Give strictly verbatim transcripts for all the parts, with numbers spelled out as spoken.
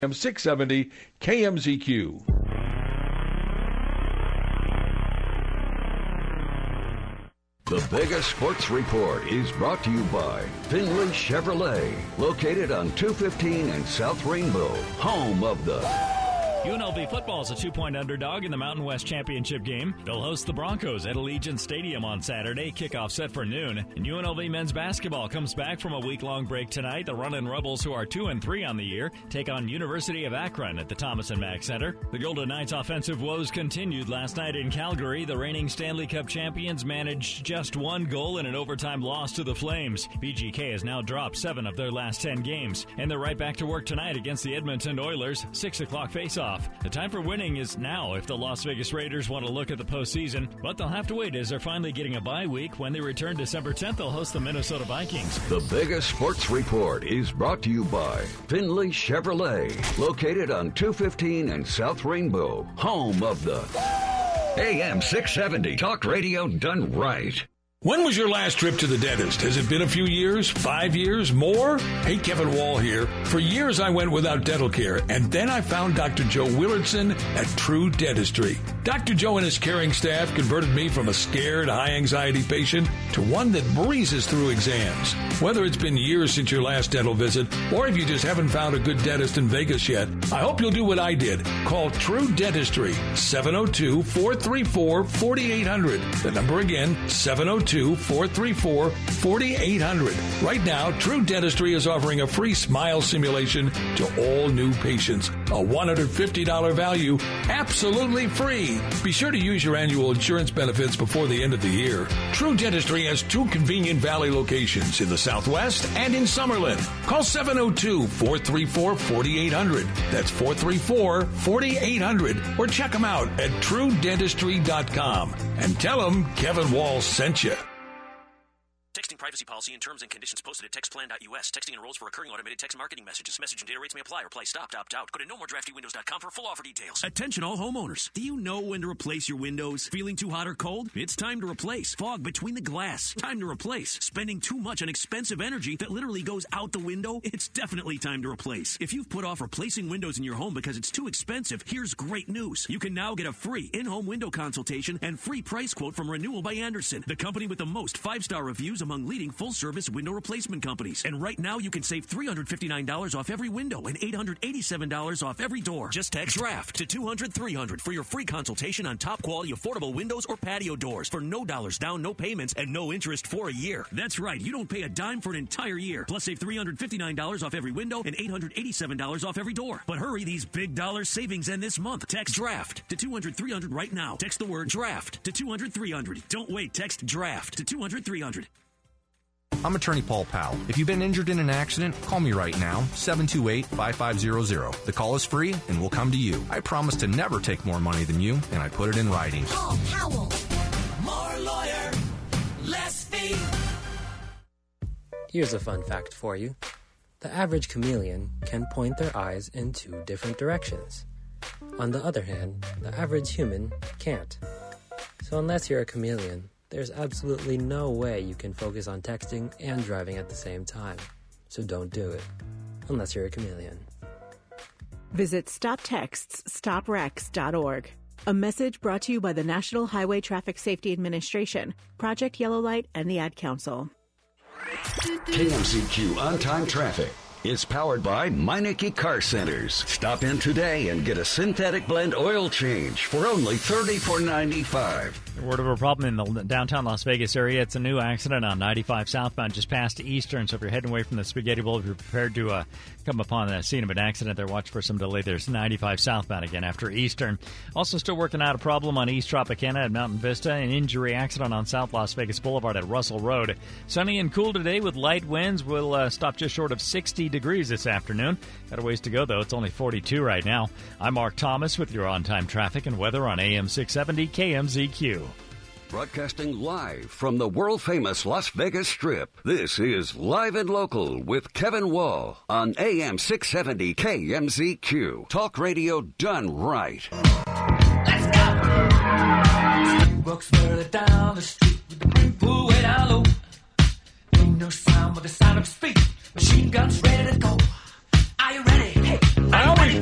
A M six seventy K M Z Q. The biggest sports report is brought to you by Finley Chevrolet, located on two fifteen and South Rainbow, home of the... U N L V football is a two-point underdog in the Mountain West Championship game. They'll host the Broncos at Allegiant Stadium on Saturday. Kickoff set for noon. And U N L V men's basketball comes back from a week-long break tonight. The Runnin' Rebels, who are two and three on the year, take on University of Akron at the Thomas and Mack Center. The Golden Knights' offensive woes continued last night in Calgary. The reigning Stanley Cup champions managed just one goal in an overtime loss to the Flames. V G K has now dropped seven of their last ten games. And they're right back to work tonight against the Edmonton Oilers. Six o'clock face-off. The time for winning is now if the Las Vegas Raiders want to look at the postseason, but they'll have to wait as they're finally getting a bye week. When they return December tenth, they'll host the Minnesota Vikings. The biggest sports report is brought to you by Finley Chevrolet, located on two fifteen and South Rainbow, home of the A M six seventy Talk Radio done right. When was your last trip to the dentist? Has it been a few years? Five years? More? Hey, Kevin Wall here. For years I went without dental care, and then I found Doctor Joe Willardson at True Dentistry. Doctor Joe and his caring staff converted me from a scared, high-anxiety patient to one that breezes through exams. Whether it's been years since your last dental visit, or if you just haven't found a good dentist in Vegas yet, I hope you'll do what I did. Call True Dentistry, seven oh two, four three four, four eight zero zero. The number again, seven oh two, four three four, four eight zero zero. Right now, True Dentistry is offering a free smile simulation to all new patients. A one hundred fifty dollars value, absolutely free. Be sure to use your annual insurance benefits before the end of the year. True Dentistry has two convenient Valley locations in the Southwest and in Summerlin. Call seven oh two, four three four, four eight zero zero. That's four three four, four eight zero zero. Or check them out at true dentistry dot com and tell them Kevin Wall sent you. Texting privacy policy and terms and conditions posted at text plan dot U S. Texting enrolls for recurring automated text marketing messages. Message and data rates may apply. Reply stopped, opt out. Go to no more drafty windows dot com for full offer details. Attention all homeowners. Do you know when to replace your windows? Feeling too hot or cold? It's time to replace. Fog between the glass. Time to replace. Spending too much on expensive energy that literally goes out the window? It's definitely time to replace. If you've put off replacing windows in your home because it's too expensive, here's great news. You can now get a free in-home window consultation and free price quote from Renewal by Andersen, the company with the most five-star reviews among leading full-service window replacement companies. And right now, you can save three hundred fifty-nine dollars off every window and eight hundred eighty-seven dollars off every door. Just text DRAFT to two hundred, three hundred for your free consultation on top-quality affordable windows or patio doors for no dollars down, no payments, and no interest for a year. That's right. You don't pay a dime for an entire year. Plus, save three hundred fifty-nine dollars off every window and eight hundred eighty-seven dollars off every door. But hurry, these big dollar savings end this month. Text DRAFT to two hundred, three hundred right now. Text the word DRAFT to two hundred, three hundred. Don't wait. Text DRAFT to two hundred, three hundred. I'm attorney Paul Powell. If you've been injured in an accident, call me right now, seven two eight, five five zero zero. The call is free and we'll come to you. I promise to never take more money than you, and I put it in writing. Paul Powell. More lawyer, less fee. Here's a fun fact for you. The average chameleon can point their eyes in two different directions. On the other hand, the average human can't. So unless you're a chameleon, there's absolutely no way you can focus on texting and driving at the same time. So don't do it, unless you're a chameleon. Visit stop texts stop wrecks dot org. A message brought to you by the National Highway Traffic Safety Administration, Project Yellow Light, and the Ad Council. K M Z Q On-Time Traffic is powered by Meineke Car Centers. Stop in today and get a synthetic blend oil change for only thirty-four ninety-five. Word of a problem in the downtown Las Vegas area. It's a new accident on ninety-five southbound just past Eastern. So if you're heading away from the Spaghetti Bowl, if you're prepared to uh, come upon the scene of an accident there, watch for some delay. There's ninety-five southbound again after Eastern. Also still working out a problem on East Tropicana at Mountain Vista. An injury accident on South Las Vegas Boulevard at Russell Road. Sunny and cool today with light winds. We'll uh, stop just short of sixty degrees this afternoon. Got a ways to go, though. It's only forty-two right now. I'm Mark Thomas with your on-time traffic and weather on A M six seventy K M Z Q. Broadcasting live from the world-famous Las Vegas Strip, this is Live and Local with Kevin Wall on A M six seventy K M Z Q. Talk radio done right. Let's go! Two bucks further down the street with the big pool way down low. Ain't no sound but the sound of speed. Machine guns ready to go. Are you ready? Hey, are you ready?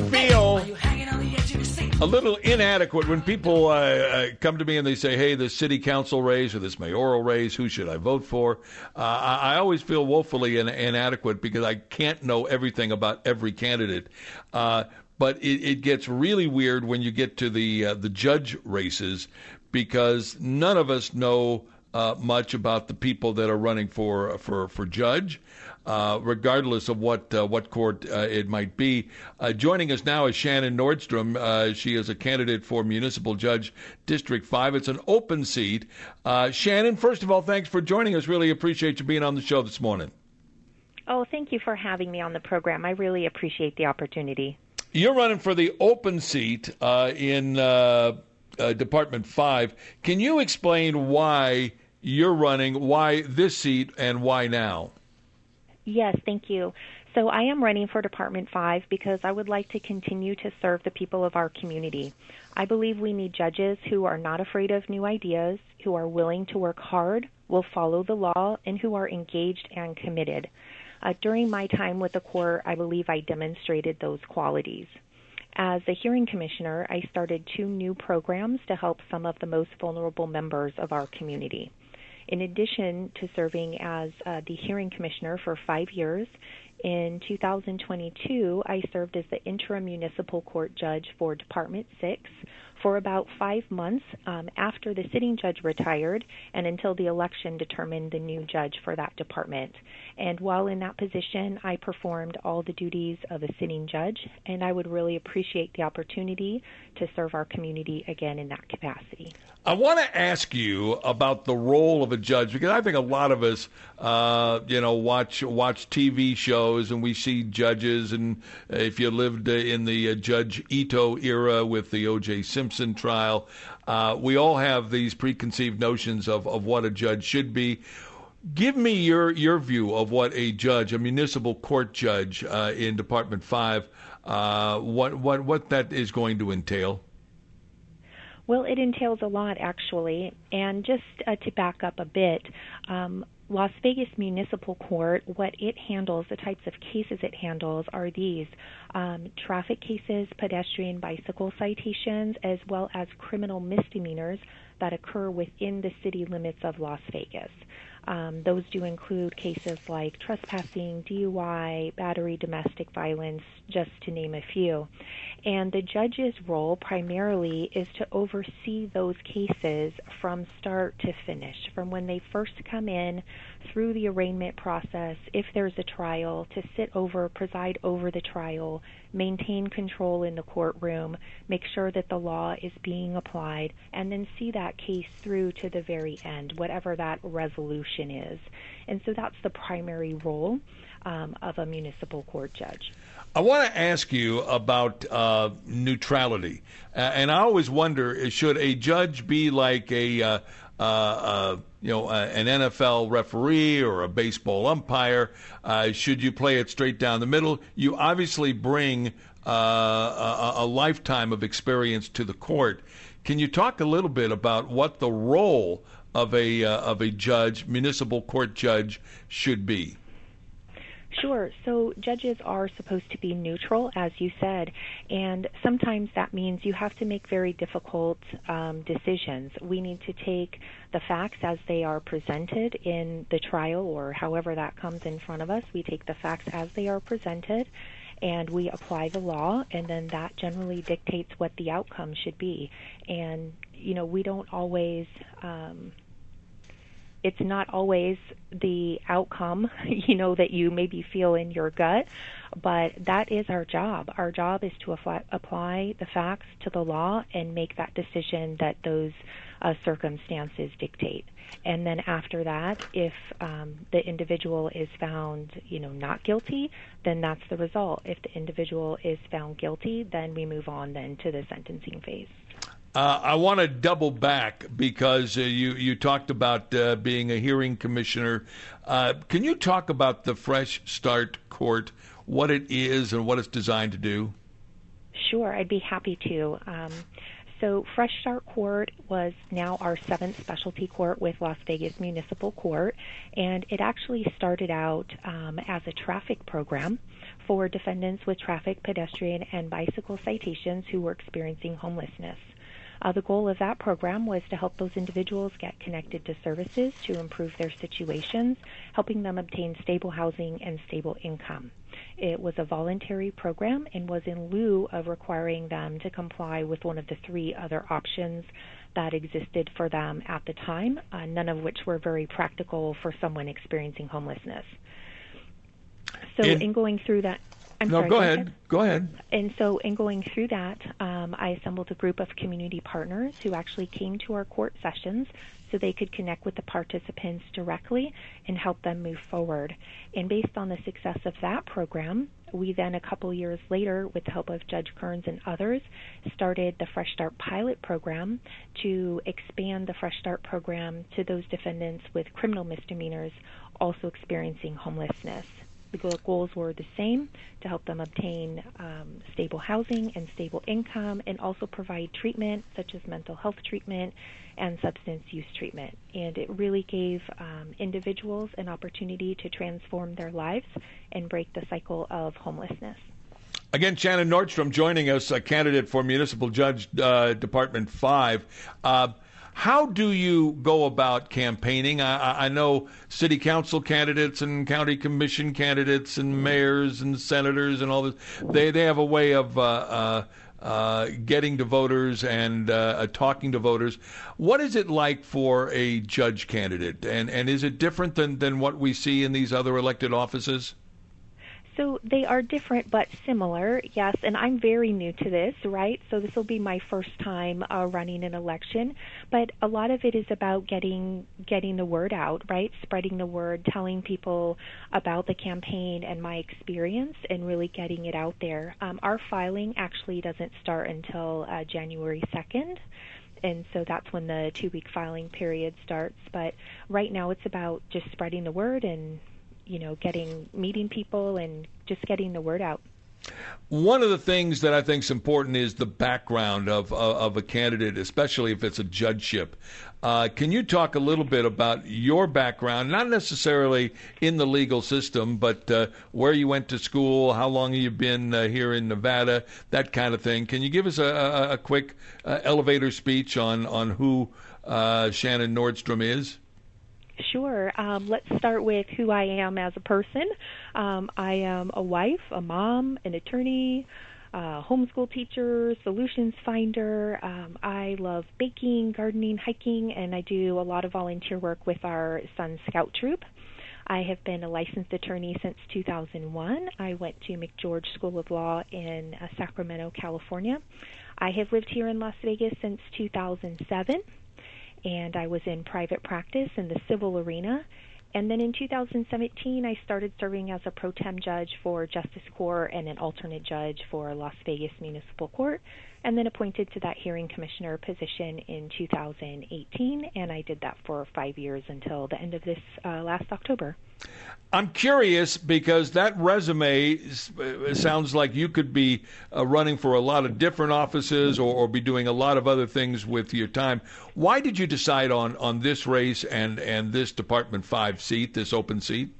A little inadequate when people uh, uh, come to me and they say, hey, this city council race or this mayoral race, who should I vote for? Uh, I, I always feel woefully in, inadequate because I can't know everything about every candidate. Uh, but it, it gets really weird when you get to the uh, the judge races because none of us know uh, much about the people that are running for for, for judge. Uh, regardless of what uh, what court uh, it might be. Uh, joining us now is Shannon Nordstrom. Uh, she is a candidate for Municipal Judge District five. It's an open seat. Uh, Shannon, first of all, thanks for joining us. Really appreciate you being on the show this morning. Oh, thank you for having me on the program. I really appreciate the opportunity. You're running for the open seat uh, in uh, uh, Department five. Can you explain why you're running, why this seat, and why now? Yes, thank you. So I am running for Department five because I would like to continue to serve the people of our community. I believe we need judges who are not afraid of new ideas, who are willing to work hard, will follow the law, and who are engaged and committed. Uh, during my time with the court, I believe I demonstrated those qualities. As a hearing commissioner, I started two new programs to help some of the most vulnerable members of our community. In addition to serving as uh, the hearing commissioner for five years, in two thousand twenty-two, I served as the interim municipal court judge for Department six for about five months um, after the sitting judge retired and until the election determined the new judge for that department. And while in that position, I performed all the duties of a sitting judge, and I would really appreciate the opportunity to serve our community again in that capacity. I want to ask you about the role of a judge because I think a lot of us, uh, you know, watch watch T V shows and we see judges. And if you lived in the uh, Judge Ito era with the O J Simpson trial, uh, we all have these preconceived notions of, of what a judge should be. Give me your, your view of what a judge, a municipal court judge uh, in Department five, uh, what, what, what that is going to entail. Well, it entails a lot, actually. And just uh, to back up a bit, um, Las Vegas Municipal Court, what it handles, the types of cases it handles are these, um, traffic cases, pedestrian bicycle citations, as well as criminal misdemeanors that occur within the city limits of Las Vegas. Um, those do include cases like trespassing, D U I, battery, domestic violence, just to name a few. And the judge's role primarily is to oversee those cases from start to finish, from when they first come in through the arraignment process, if there's a trial, to sit over, preside over the trial, maintain control in the courtroom, make sure that the law is being applied, and then see that case through to the very end, whatever that resolution is. And so that's the primary role um, of a municipal court judge. I want to ask you about uh, neutrality. Uh, and I always wonder, should a judge be like a, uh, uh, uh, you know, uh, an N F L referee or a baseball umpire? Uh, should you play it straight down the middle? You obviously bring uh, a, a lifetime of experience to the court. Can you talk a little bit about what the role of a uh, of a judge, municipal court judge, should be? Sure. So judges are supposed to be neutral, as you said, and sometimes that means you have to make very difficult um, decisions. We need to take the facts as they are presented in the trial, or however that comes in front of us. We take the facts as they are presented, and we apply the law, and then that generally dictates what the outcome should be. And, you know, we don't always... Um, It's not always the outcome, you know, that you maybe feel in your gut, but that is our job. Our job is to apply, apply the facts to the law and make that decision that those uh, circumstances dictate. And then after that, if um, the individual is found, you know, not guilty, then that's the result. If the individual is found guilty, then we move on then to the sentencing phase. Uh, I want to double back because uh, you, you talked about uh, being a hearing commissioner. Uh, can you talk about the Fresh Start Court, what it is and what it's designed to do? Sure, I'd be happy to. Um, so Fresh Start Court was now our seventh specialty court with Las Vegas Municipal Court, and it actually started out um, as a traffic program for defendants with traffic, pedestrian, and bicycle citations who were experiencing homelessness. Uh, the goal of that program was to help those individuals get connected to services to improve their situations, helping them obtain stable housing and stable income. It was a voluntary program and was in lieu of requiring them to comply with one of the three other options that existed for them at the time, uh, none of which were very practical for someone experiencing homelessness. So in, in going through that... I'm no, sorry, go, go ahead. ahead. Go ahead. And so in going through that, um, I assembled a group of community partners who actually came to our court sessions so they could connect with the participants directly and help them move forward. And based on the success of that program, we then a couple years later, with the help of Judge Kearns and others, started the Fresh Start pilot program to expand the Fresh Start program to those defendants with criminal misdemeanors also experiencing homelessness. The goals were the same, to help them obtain um, stable housing and stable income, and also provide treatment such as mental health treatment and substance use treatment. And it really gave um, individuals an opportunity to transform their lives and break the cycle of homelessness. Again, Shannon Nordstrom joining us, a candidate for Municipal Judge uh, Department five. Uh, How do you go about campaigning? I, I know city council candidates and county commission candidates and mayors and senators and all this. They they have a way of uh, uh, uh, getting to voters and uh, talking to voters. What is it like for a judge candidate? And, and is it different than, than what we see in these other elected offices? So they are different but similar, yes, and I'm very new to this, right? So this will be my first time uh, running an election, but a lot of it is about getting getting the word out, right? Spreading the word, telling people about the campaign and my experience, and really getting it out there. Um, our filing actually doesn't start until uh, January second. And so that's when the two-week filing period starts. But right now it's about just spreading the word and you know, getting, meeting people and just getting the word out. One of the things that I think is important is the background of, of, of a candidate, especially if it's a judgeship. Uh, can you talk a little bit about your background, not necessarily in the legal system, but uh, where you went to school, how long you've been uh, here in Nevada, that kind of thing. Can you give us a, a, a quick uh, elevator speech on, on who uh, Shannon Nordstrom is? Sure. Um, let's start with who I am as a person. Um, I am a wife, a mom, an attorney, a homeschool teacher, solutions finder. Um, I love baking, gardening, hiking, and I do a lot of volunteer work with our Sun Scout Troop. I have been a licensed attorney since two thousand one. I went to McGeorge School of Law in uh, Sacramento, California. I have lived here in Las Vegas since two thousand seven. And I was in private practice in the civil arena. And then in two thousand seventeen, I started serving as a pro tem judge for Justice Court and an alternate judge for Las Vegas Municipal Court, and then appointed to that hearing commissioner position in two thousand eighteen, and I did that for five years until the end of this uh, last October. I'm curious because that resume sounds like you could be uh, running for a lot of different offices or, or be doing a lot of other things with your time. Why did you decide on, on this race and, and this Department five seat, this open seat?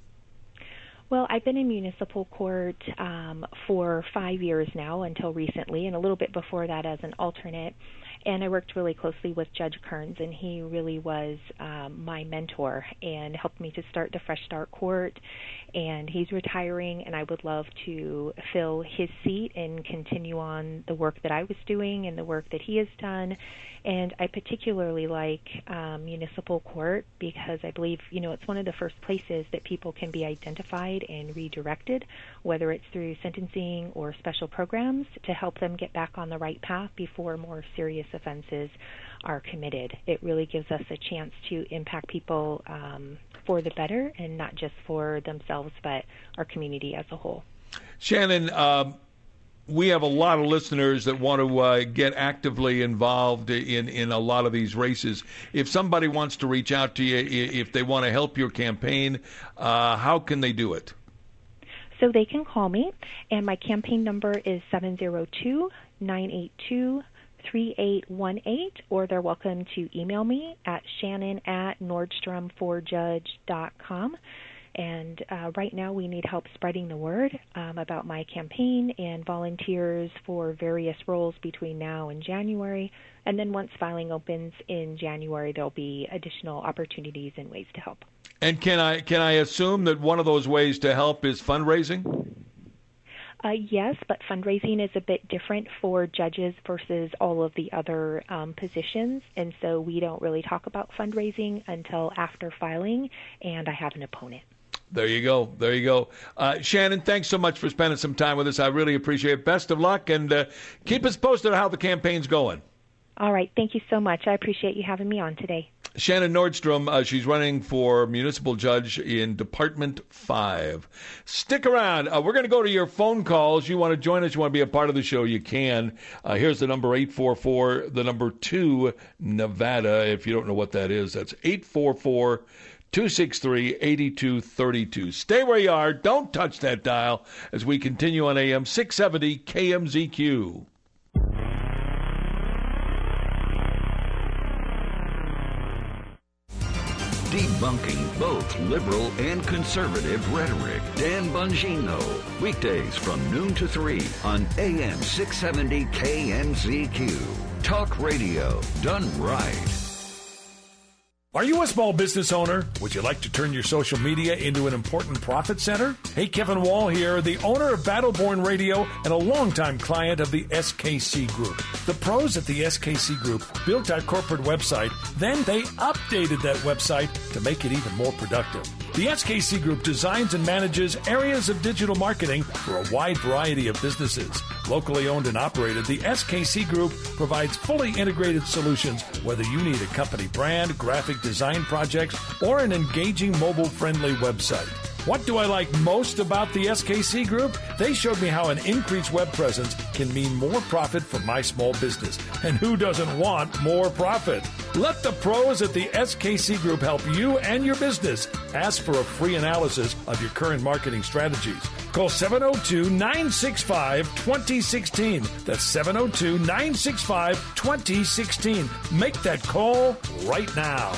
Well, I've been in municipal court um, for five years now until recently, and a little bit before that as an alternate. And I worked really closely with Judge Kearns, and he really was um, my mentor and helped me to start the Fresh Start Court. And he's retiring, and I would love to fill his seat and continue on the work that I was doing and the work that he has done. And I particularly like um, municipal court because I believe, you know, it's one of the first places that people can be identified and redirected, whether it's through sentencing or special programs, to help them get back on the right path before more serious offenses are committed. It really gives us a chance to impact people um, for the better, and not just for themselves, but our community as a whole. Shannon, um, we have a lot of listeners that want to uh, get actively involved in, in a lot of these races. If somebody wants to reach out to you, if they want to help your campaign, uh, how can they do it? So they can call me, and my campaign number is seven zero two, nine eight two, three eight one eight, or they're welcome to email me at shannon at nordstrom for judge dot com. And uh, right now we need help spreading the word um, about my campaign and volunteers for various roles between now and January. And then once filing opens in January, there'll be additional opportunities and ways to help. And can I can I assume that one of those ways to help is fundraising? Uh, yes, but fundraising is a bit different for judges versus all of the other um, positions, and so we don't really talk about fundraising until after filing, and I have an opponent. There you go. There you go. Uh, Shannon, thanks so much for spending some time with us. I really appreciate it. Best of luck, and uh, keep us posted on how the campaign's going. All right. Thank you so much. I appreciate you having me on today. Shannon Nordstrom, uh, she's running for municipal judge in Department five. Stick around. Uh, we're going to go to your phone calls. You want to join us, you want to be a part of the show, you can. Uh, here's the number eight four four, the number two, Nevada. If you don't know what that is, that's eight four four, two six three, eight two three two. Stay where you are. Don't touch that dial as we continue on A M six seventy K M Z Q. Debunking both liberal and conservative rhetoric. Dan Bongino. Weekdays from noon to three on A M six seventy K M Z Q. Talk radio done right. Are you a small business owner? Would you like to turn your social media into an important profit center? Hey, Kevin Wall here, the owner of Battleborn Radio and a longtime client of the S K C Group. The pros at the S K C Group built our corporate website, then they updated that website to make it even more productive. The S K C Group designs and manages areas of digital marketing for a wide variety of businesses. Locally owned and operated, the S K C Group provides fully integrated solutions, whether you need a company brand, graphic design projects, or an engaging mobile-friendly website. What do I like most about the S K C Group? They showed me how an increased web presence can mean more profit for my small business. And who doesn't want more profit? Let the pros at the S K C Group help you and your business. Ask for a free analysis of your current marketing strategies. Call seven oh two, nine six five, two oh one six. That's seven oh two, nine six five, two oh one six. Make that call right now.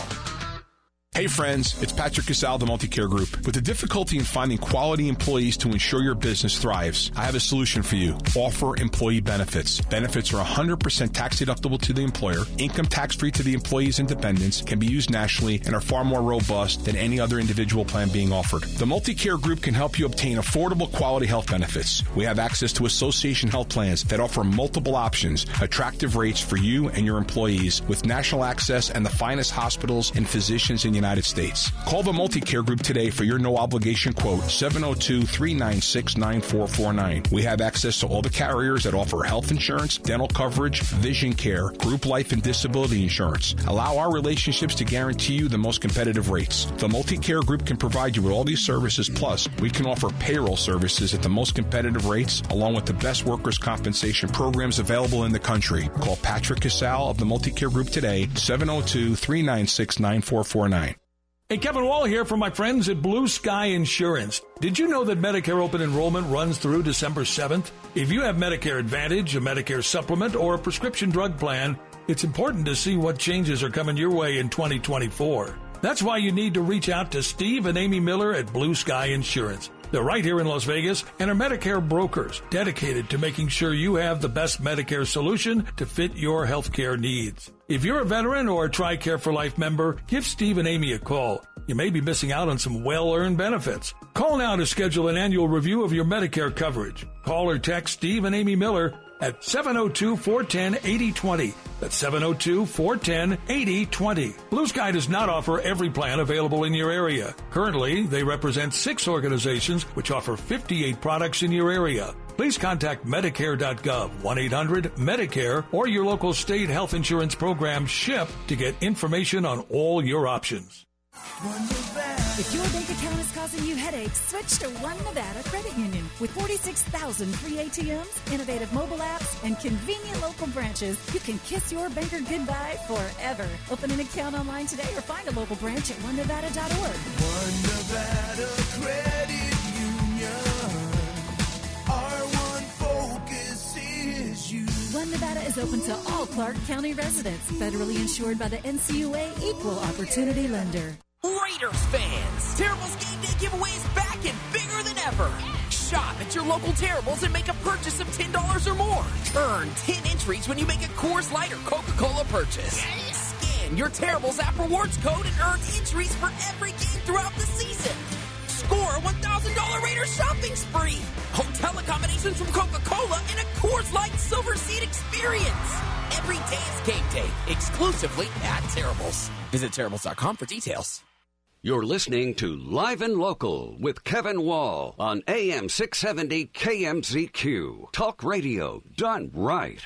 Hey friends, it's Patrick Casal, the Multicare Group. With the difficulty in finding quality employees to ensure your business thrives, I have a solution for you. Offer employee benefits. Benefits are one hundred percent tax deductible to the employer, income tax free to the employee's and dependents, can be used nationally, and are far more robust than any other individual plan being offered. The Multicare Group can help you obtain affordable quality health benefits. We have access to association health plans that offer multiple options, attractive rates for you and your employees, with national access and the finest hospitals and physicians in the United States. Call the Multicare Group today for your no-obligation quote, seven oh two, three nine six, nine four four nine. We have access to all the carriers that offer health insurance, dental coverage, vision care, group life and disability insurance. Allow our relationships to guarantee you the most competitive rates. The Multicare Group can provide you with all these services, plus we can offer payroll services at the most competitive rates, along with the best workers' compensation programs available in the country. Call Patrick Casal of the Multicare Group today, seven oh two, three nine six, nine four four nine. Hey, Kevin Wall here from my friends at Blue Sky Insurance. Did you know that Medicare open enrollment runs through December seventh? If you have Medicare Advantage, a Medicare Supplement, or a prescription drug plan, it's important to see what changes are coming your way in twenty twenty-four. That's why you need to reach out to Steve and Amy Miller at Blue Sky Insurance. They're right here in Las Vegas and are Medicare brokers dedicated to making sure you have the best Medicare solution to fit your healthcare needs. If you're a veteran or a TRICARE for Life member, give Steve and Amy a call. You may be missing out on some well-earned benefits. Call now to schedule an annual review of your Medicare coverage. Call or text Steve and Amy Miller at seven oh two, four one zero, eight oh two oh. That's seven oh two, four one zero, eight oh two oh. Blue Sky does not offer every plan available in your area. Currently, they represent six organizations which offer fifty-eight products in your area. Please contact Medicare dot gov, one eight hundred Medicare, or your local state health insurance program, SHIP, to get information on all your options. If your bank account is causing you headaches, switch to One Nevada Credit Union. With forty-six thousand free A T Ms, innovative mobile apps, and convenient local branches, you can kiss your banker goodbye forever. Open an account online today or find a local branch at one nevada dot org. One Nevada Credit Union. Our one focus is you. One Nevada is open to all Clark County residents, federally insured by the N C U A Equal Opportunity Lender. Raiders fans, Terrible's Game Day giveaway is back and bigger than ever. Shop at your local Terrible's and make a purchase of ten dollars or more. Earn ten entries when you make a Coors Light or Coca-Cola purchase. Scan your Terrible's app rewards code and earn entries for every game throughout the season. Score a one thousand dollars Raiders shopping spree. Hotel accommodations from Coca-Cola and a Coors Light Silver Seat experience. Every day is game day, exclusively at Terrible's. Visit Terrible's dot com for details. You're listening to Live and Local with Kevin Wall on A M six seventy K M Z Q. Talk radio done right.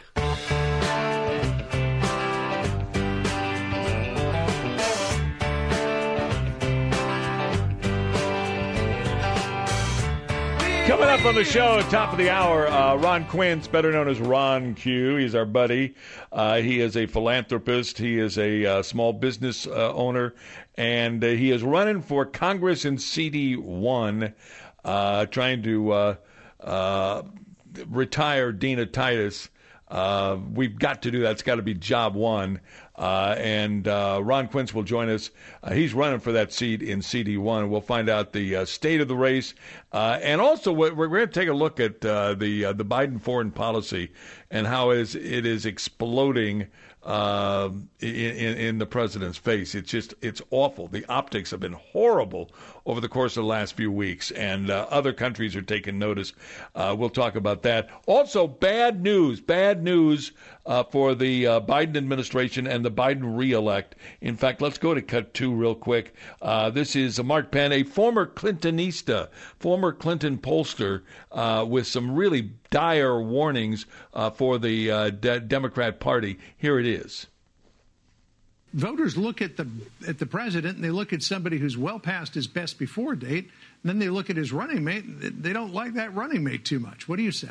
Coming up on the show, top of the hour, uh, Ron Quince, better known as Ron Q. He's our buddy. Uh, he is a philanthropist. He is a uh, small business uh, owner, and uh, he is running for Congress in C D one, uh, trying to uh, uh, retire Dina Titus. Uh, we've got to do that. It's got to be job one. Uh, and uh, Ron Quince will join us. Uh, he's running for that seat in C D one. We'll find out the uh, state of the race. Uh, and also, we're, we're going to take a look at uh, the uh, the Biden foreign policy and how it is, it is exploding uh, in, in the president's face. It's just, it's awful. The optics have been horrible over the course of the last few weeks, and uh, other countries are taking notice. Uh, we'll talk about that. Also, bad news, bad news uh, for the uh, Biden administration and the Biden re-elect. In fact, let's go to cut two real quick. Uh, this is Mark Penn, a former Clintonista, former Clinton pollster, uh, with some really dire warnings uh, for the uh, de- Democrat Party. Here it is. Voters look at the at the president and they look at somebody who's well past his best before date, and then they look at his running mate and they don't like that running mate too much. What do you say?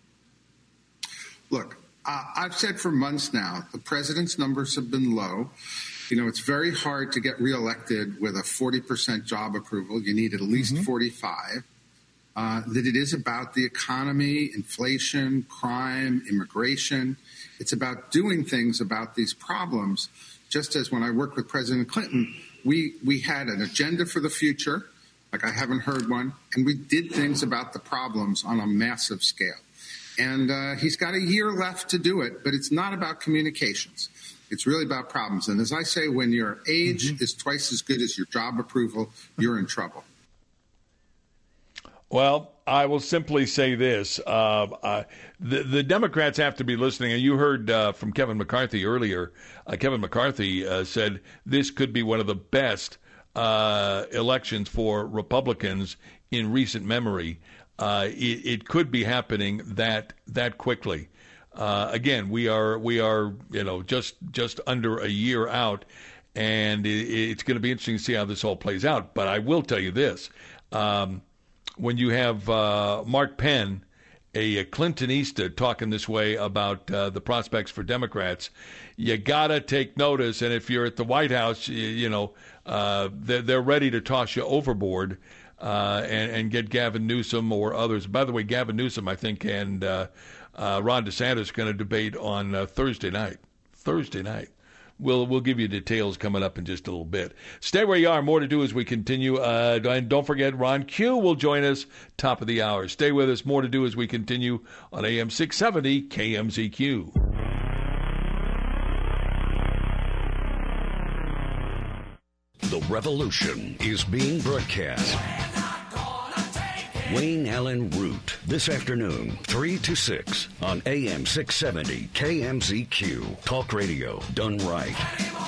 Look, uh, I've said for months now, the president's numbers have been low. You know, it's very hard to get reelected with a forty percent job approval. You need at least mm-hmm. forty-five. Uh, that it is about the economy, inflation, crime, immigration. It's about doing things about these problems. Just as when I worked with President Clinton, we, we had an agenda for the future, like I haven't heard one, and we did things about the problems on a massive scale. And uh, he's got a year left to do it, but it's not about communications. It's really about problems. And as I say, when your age mm-hmm. is twice as good as your job approval, you're in trouble. Well, I will simply say this. Uh, uh, the, the Democrats have to be listening. And you heard uh, from Kevin McCarthy earlier. Uh, Kevin McCarthy uh, said this could be one of the best uh, elections for Republicans in recent memory. Uh, it, it could be happening that that quickly. Uh, again, we are we are you know just just under a year out, and it, it's going to be interesting to see how this all plays out. But I will tell you this. Um, When you have uh, Mark Penn, a, a Clintonista, talking this way about uh, the prospects for Democrats, you got to take notice. And if you're at the White House, you, you know, uh, they're, they're ready to toss you overboard uh, and, and get Gavin Newsom or others. By the way, Gavin Newsom, I think, and uh, uh, Ron DeSantis are going to debate on uh, Thursday night. Thursday night. We'll we'll give you details coming up in just a little bit. Stay where you are. More to do as we continue. Uh, and don't forget, Ron Q will join us top of the hour. Stay with us. More to do as we continue on A M six seventy K M Z Q. The revolution is being broadcast. Wayne Allen Root, this afternoon, three to six on A M six seventy K M Z Q. Talk radio done right.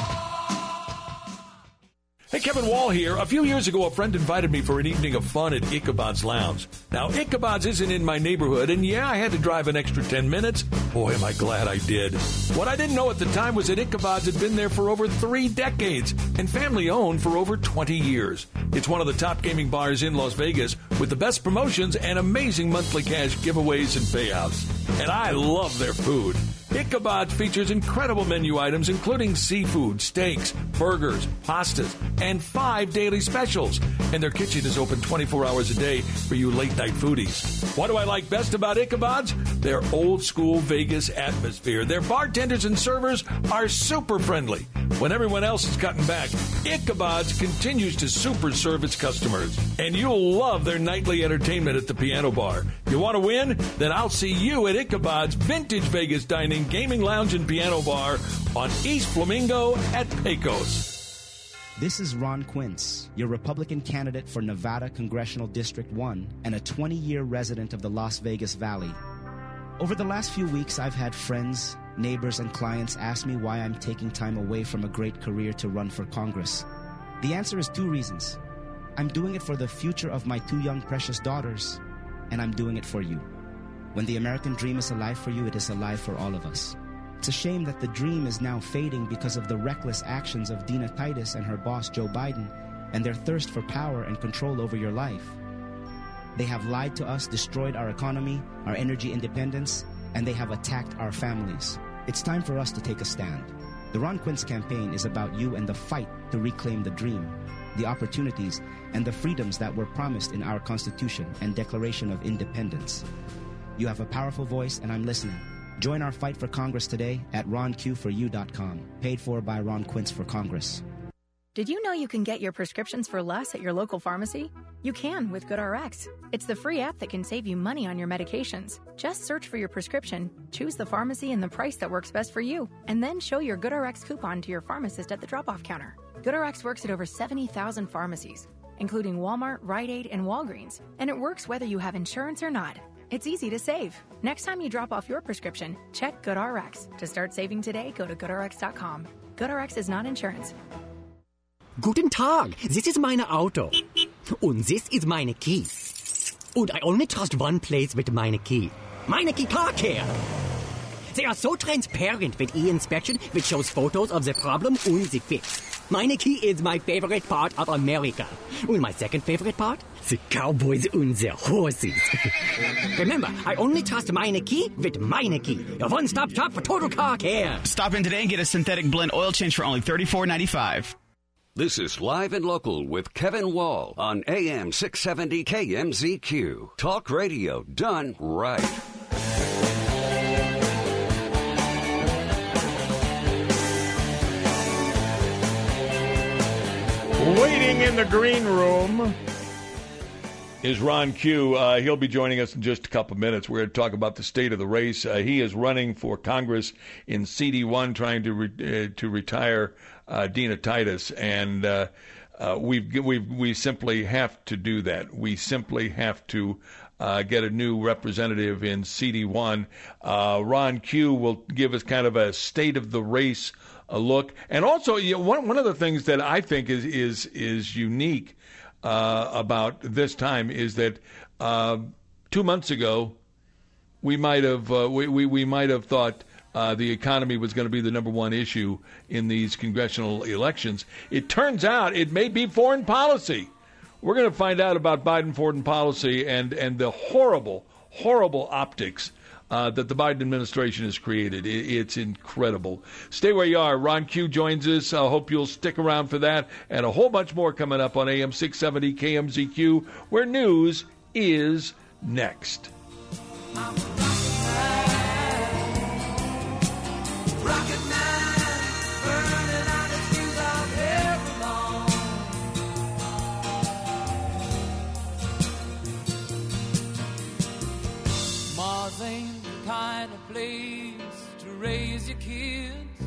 Hey, Kevin Wall here. A few years ago, a friend invited me for an evening of fun at Ichabod's Lounge. Now, Ichabod's isn't in my neighborhood, and yeah, I had to drive an extra ten minutes. Boy, am I glad I did. What I didn't know at the time was that Ichabod's had been there for over three decades and family-owned for over twenty years. It's one of the top gaming bars in Las Vegas with the best promotions and amazing monthly cash giveaways and payouts. And I love their food. Ichabod's features incredible menu items, including seafood, steaks, burgers, pastas, and five daily specials. And their kitchen is open twenty-four hours a day for you late-night foodies. What do I like best about Ichabod's? Their old-school Vegas atmosphere. Their bartenders and servers are super friendly. When everyone else is cutting back, Ichabod's continues to super serve its customers. And you'll love their nightly entertainment at the piano bar. You want to win? Then I'll see you at Ichabod's Vintage Vegas Dining, Gaming Lounge, and Piano Bar on East Flamingo at Pecos. This is Ron Quince, your Republican candidate for Nevada Congressional District one and a twenty-year resident of the Las Vegas Valley. Over the last few weeks, I've had friends, neighbors, and clients ask me why I'm taking time away from a great career to run for Congress. The answer is two reasons. I'm doing it for the future of my two young precious daughters, and I'm doing it for you. When the American dream is alive for you, it is alive for all of us. It's a shame that the dream is now fading because of the reckless actions of Dina Titus and her boss Joe Biden and their thirst for power and control over your life. They have lied to us, destroyed our economy, our energy independence, and they have attacked our families. It's time for us to take a stand. The Ron Quince campaign is about you and the fight to reclaim the dream, the opportunities, and the freedoms that were promised in our Constitution and Declaration of Independence. You have a powerful voice, and I'm listening. Join our fight for Congress today at ron q for you dot com, paid for by Ron Quince for Congress. Did you know you can get your prescriptions for less at your local pharmacy? You can with GoodRx. It's the free app that can save you money on your medications. Just search for your prescription, choose the pharmacy and the price that works best for you, and then show your GoodRx coupon to your pharmacist at the drop-off counter. GoodRx works at over seventy thousand pharmacies, including Walmart, Rite Aid, and Walgreens, and it works whether you have insurance or not. It's easy to save. Next time you drop off your prescription, check GoodRx. To start saving today, go to good r x dot com. GoodRx is not insurance. Guten Tag, this is meine Auto. Und this is meine key. And I only trust one place with meine key. Meine Key Car Care. They are so transparent with e-inspection, which shows photos of the problem and the fix. Meine Key is my favorite part of America. And my second favorite part? The cowboys and the horses. Remember, I only trust meine Key with meine Key. A one-stop shop for total car care. Stop in today and get a synthetic blend oil change for only thirty-four ninety-five. This is Live and Local with Kevin Wall on A M six seventy K M Z Q. Talk radio done right. Waiting in the green room is Ron Q. Uh, he'll be joining us in just a couple of minutes. We're going to talk about the state of the race. Uh, he is running for Congress in C D one, trying to re- uh, to retire uh, Dina Titus, and uh, uh, we've we've we simply have to do that. We simply have to uh, get a new representative in C D one. Uh, Ron Q will give us kind of a state of the race a look, and also you know, one one of the things that I think is is is unique uh, about this time is that uh, two months ago we might have uh, we, we we might have thought uh, the economy was going to be the number one issue in these congressional elections. It turns out it may be foreign policy. We're going to find out about Biden foreign policy and and the horrible horrible optics Uh, that the Biden administration has created. It, it's incredible. Stay where you are. Ron Q joins us. I hope you'll stick around for that and a whole bunch more coming up on A M six seventy K M Z Q, where news is next. Mars ain't the kind of place to raise your kids.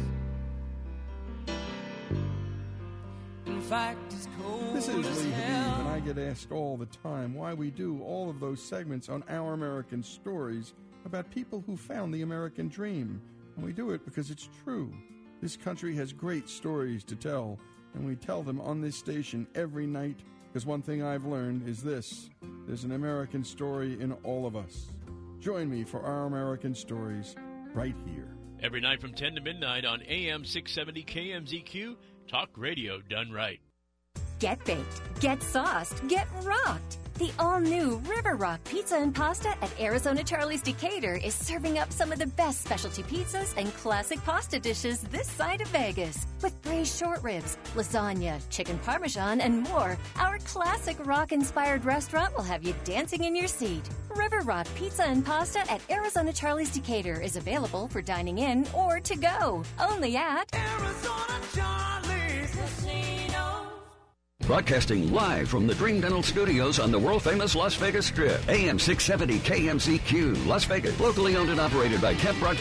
In fact, it's cold This is as Lee hell. Habib, and I get asked all the time why we do all of those segments on Our American Stories about people who found the American dream. And we do it because it's true. This country has great stories to tell, and we tell them on this station every night, because one thing I've learned is this: there's an American story in all of us. Join me for Our American Stories right here. Every night from ten to midnight on A M six seventy K M Z Q, talk radio done right. Get baked, get sauced, get rocked. The all-new River Rock Pizza and Pasta at Arizona Charlie's Decatur is serving up some of the best specialty pizzas and classic pasta dishes this side of Vegas. With braised short ribs, lasagna, chicken parmesan, and more, our classic rock-inspired restaurant will have you dancing in your seat. River Rock Pizza and Pasta at Arizona Charlie's Decatur is available for dining in or to go. Only at Arizona Charlie's Casino. Broadcasting live from the Dream Dental Studios on the world-famous Las Vegas Strip. A M six seventy K M Z Q, Las Vegas. Locally owned and operated by Kemp Broadcasting.